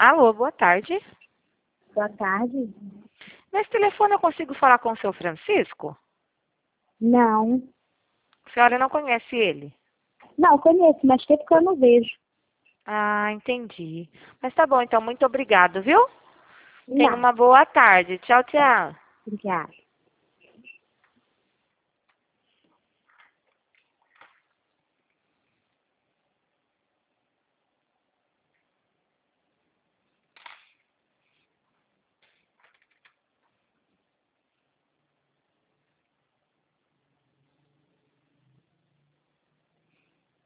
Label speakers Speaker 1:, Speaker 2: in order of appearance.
Speaker 1: Alô, boa tarde.
Speaker 2: Boa tarde.
Speaker 1: Nesse telefone eu consigo falar com o seu Francisco?
Speaker 2: Não.
Speaker 1: A senhora não conhece ele?
Speaker 2: Não, conheço, mas tempo que eu não vejo.
Speaker 1: Ah, entendi. Mas tá bom, então, muito obrigado, viu? Tenha
Speaker 2: Não.
Speaker 1: uma boa tarde. Tchau, tchau.
Speaker 2: Obrigada.